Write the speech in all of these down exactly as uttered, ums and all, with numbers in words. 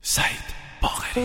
سعید باقری.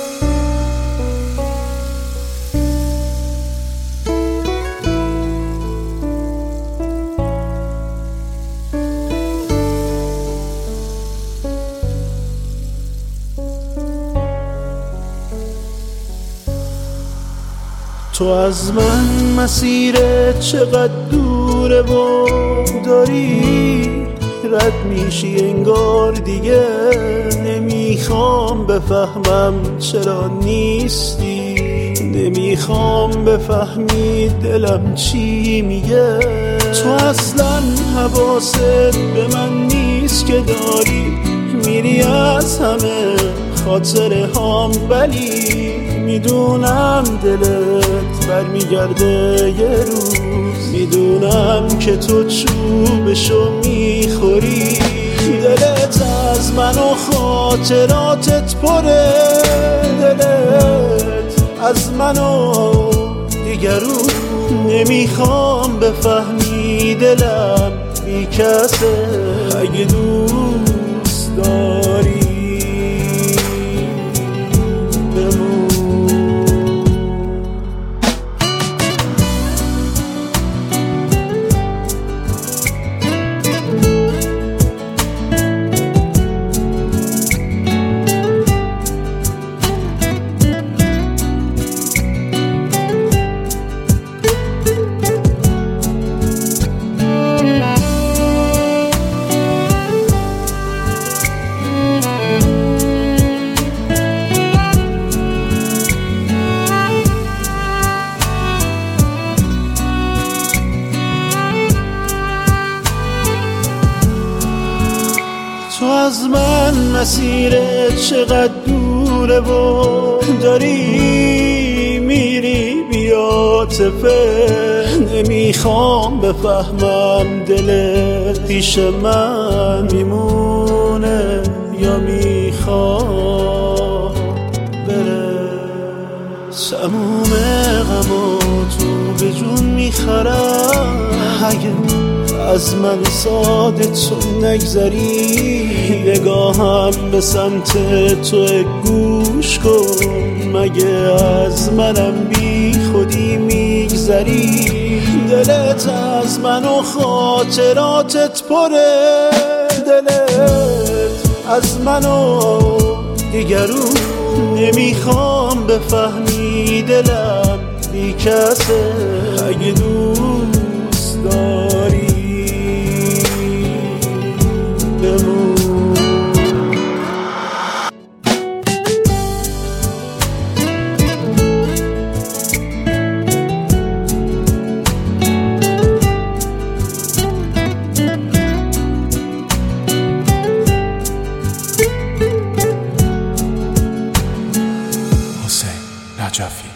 تو از من مسیرت چقدر دوره و داری رد میشی انگار دیگه نمیخوام بفهمم چرا نیستی، نمیخوام بفهمی دلم چی میگه. تو اصلا حواست به من نیست که داری میری از همه خاطر هم، ولی میدونم دلت برمیگرده یه روز، میدونم که تو چوبشو میخوری. دلت از من و خاطراتت پره، دلت از من و دیگرو نمیخوام بفهمی دلم بی کسه. اگه دوست داری تو از من مسیرت چقدر دوره و داری میری بی عاطفه، نمیخوام بفهمم دلت پیش من میمونه یا میخواد بره. تموم غمو تو به جون میخرم، اگه از من ساده تو نگذری نگاهم به سمت تو گوش کن. مگه از منم بی خودی میگذری؟ دلت از من و خاطراتت پره، دلت از من و دیگرو نمیخوام بفهمی دلم بی کسه. اگه دوست داری بمون. حسین نجفی.